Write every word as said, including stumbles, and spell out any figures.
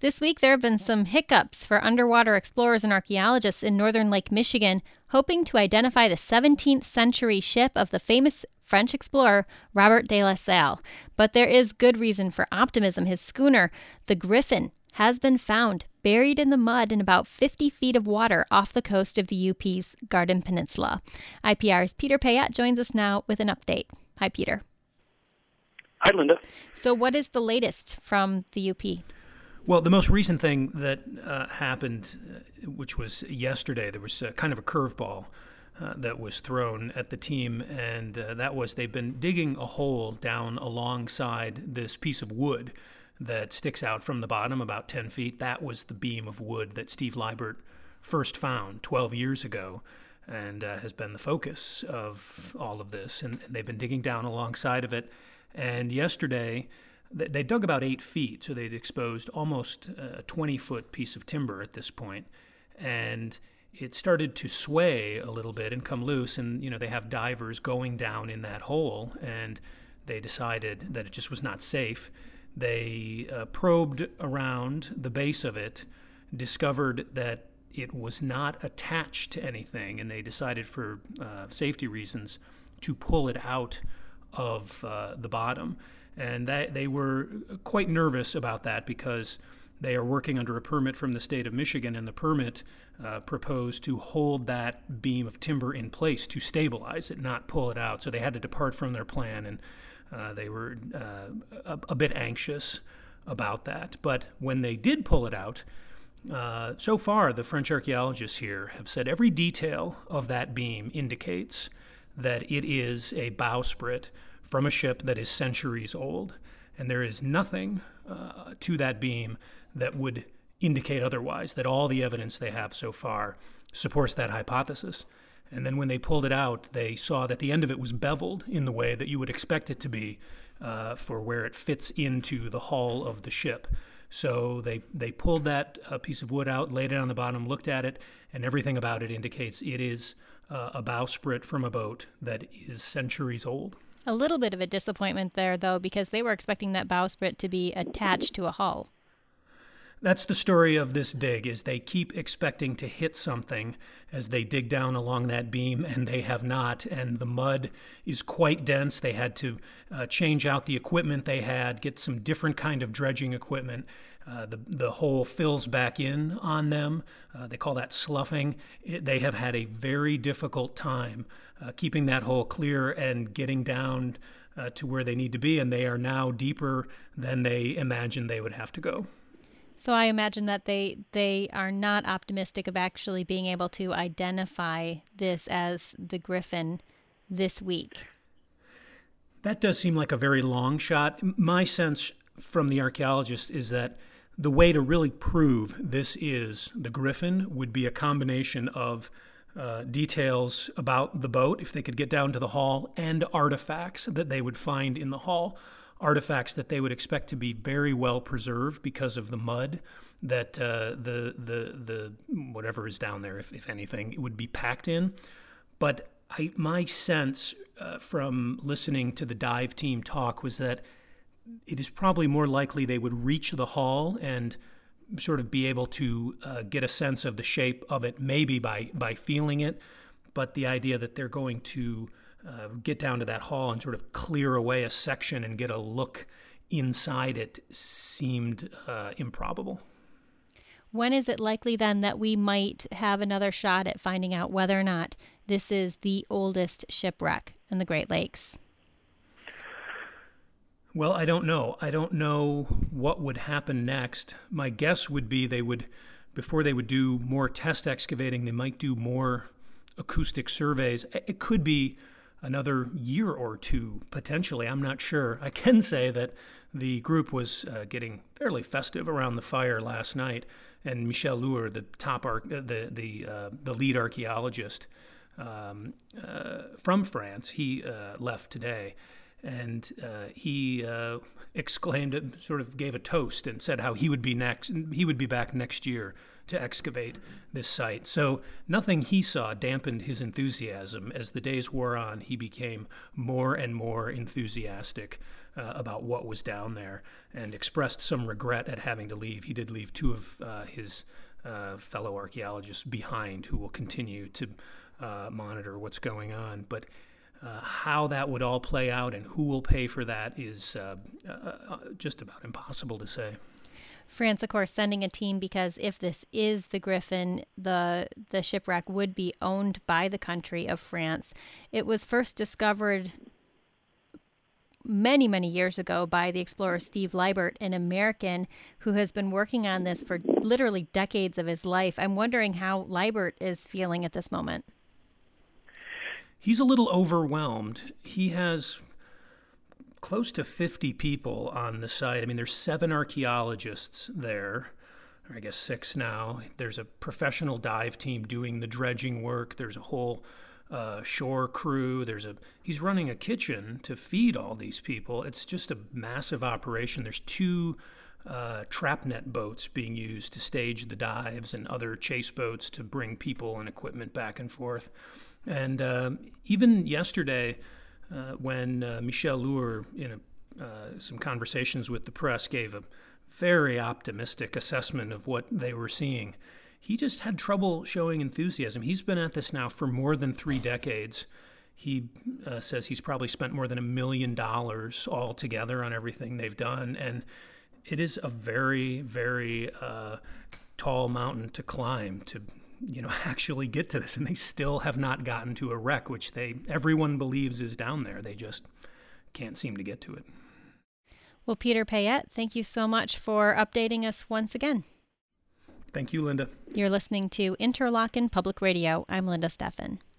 This week, there have been some hiccups for underwater explorers and archaeologists in northern Lake Michigan, hoping to identify the seventeenth century ship of the famous French explorer Robert de la Salle. But there is good reason for optimism. His schooner, the Griffin, has been found buried in the mud in about fifty feet of water off the coast of the U P's Garden Peninsula. I P R's Peter Payette joins us now with an update. Hi, Peter. Hi, Linda. So what is the latest from the U P? Well, the most recent thing that uh, happened, uh, which was yesterday, there was uh, kind of a curveball uh, that was thrown at the team, and uh, that was they've been digging a hole down alongside this piece of wood that sticks out from the bottom about ten feet. That was the beam of wood that Steve Liebert first found twelve years ago and uh, has been the focus of all of this, and, and they've been digging down alongside of it. And yesterday, they dug about eight feet, so they'd exposed almost a twenty-foot piece of timber at this point, and it started to sway a little bit and come loose, and, you know, they have divers going down in that hole, and they decided that it just was not safe. They uh, probed around the base of it, discovered that it was not attached to anything, and they decided for uh, safety reasons to pull it out of uh, the bottom. And that, they were quite nervous about that because they are working under a permit from the state of Michigan, and the permit uh, proposed to hold that beam of timber in place to stabilize it, not pull it out. So they had to depart from their plan, and uh, they were uh, a, a bit anxious about that. But when they did pull it out, uh, so far the French archaeologists here have said every detail of that beam indicates that it is a bowsprit from a ship that is centuries old, and there is nothing uh, to that beam that would indicate otherwise, that all the evidence they have so far supports that hypothesis. And then when they pulled it out, they saw that the end of it was beveled in the way that you would expect it to be uh, for where it fits into the hull of the ship. So they, they pulled that uh, piece of wood out, laid it on the bottom, looked at it, and everything about it indicates it is uh, a bowsprit from a boat that is centuries old. A little bit of a disappointment there, though, because they were expecting that bowsprit to be attached to a hull. That's the story of this dig, is they keep expecting to hit something as they dig down along that beam, and they have not. And the mud is quite dense. They had to uh, change out the equipment they had, get some different kind of dredging equipment. Uh, the, the hole fills back in on them. Uh, they call that sloughing. It, they have had a very difficult time uh, keeping that hole clear and getting down uh, to where they need to be, and they are now deeper than they imagined they would have to go. So I imagine that they they are not optimistic of actually being able to identify this as the Griffin this week. That does seem like a very long shot. My sense from the archaeologists is that the way to really prove this is the Griffin would be a combination of uh, details about the boat, if they could get down to the hull, and artifacts that they would find in the hull. Artifacts that they would expect to be very well preserved because of the mud that uh, the the the whatever is down there, if, if anything, it would be packed in. But I, my sense uh, from listening to the dive team talk was that it is probably more likely they would reach the hull and sort of be able to uh, get a sense of the shape of it, maybe by by feeling it. But the idea that they're going to Uh, get down to that hull and sort of clear away a section and get a look inside it seemed uh, improbable. When is it likely then that we might have another shot at finding out whether or not this is the oldest shipwreck in the Great Lakes? Well, I don't know. I don't know what would happen next. My guess would be they would, before they would do more test excavating, they might do more acoustic surveys. It could be another year or two, potentially. I'm not sure. I can say that the group was uh, getting fairly festive around the fire last night, and Michel Lour, the top ar- the the uh, the lead archaeologist um, uh, from France, he uh, left today, And uh, he uh, exclaimed, sort of gave a toast and said how he would be next. He would be back next year to excavate this site. So nothing he saw dampened his enthusiasm. As the days wore on, he became more and more enthusiastic uh, about what was down there and expressed some regret at having to leave. He did leave two of uh, his uh, fellow archaeologists behind who will continue to uh, monitor what's going on. But uh, how that would all play out and who will pay for that is uh, uh, just about impossible to say. France, of course, sending a team because if this is the Griffin, the the shipwreck would be owned by the country of France. It was first discovered many, many years ago by the explorer Steve Liebert, an American who has been working on this for literally decades of his life. I'm wondering how Liebert is feeling at this moment. He's a little overwhelmed. He has close to fifty people on the site. I mean, there's seven archaeologists there, or I guess six now. There's a professional dive team doing the dredging work. There's a whole uh, shore crew. There's a he's running a kitchen to feed all these people. It's just a massive operation. There's two uh, trap net boats being used to stage the dives and other chase boats to bring people and equipment back and forth. And uh, even yesterday, Uh, when uh, Michel Lour, in a, uh, some conversations with the press, gave a very optimistic assessment of what they were seeing, he just had trouble showing enthusiasm. He's been at this now for more than three decades. He uh, says he's probably spent more than a million dollars altogether on everything they've done, and it is a very, very uh, tall mountain to climb to you know, actually get to this, and they still have not gotten to a wreck, which they everyone believes is down there. They just can't seem to get to it. Well, Peter Payette, thank you so much for updating us once again. Thank you, Linda. You're listening to Interlochen Public Radio. I'm Linda Steffen.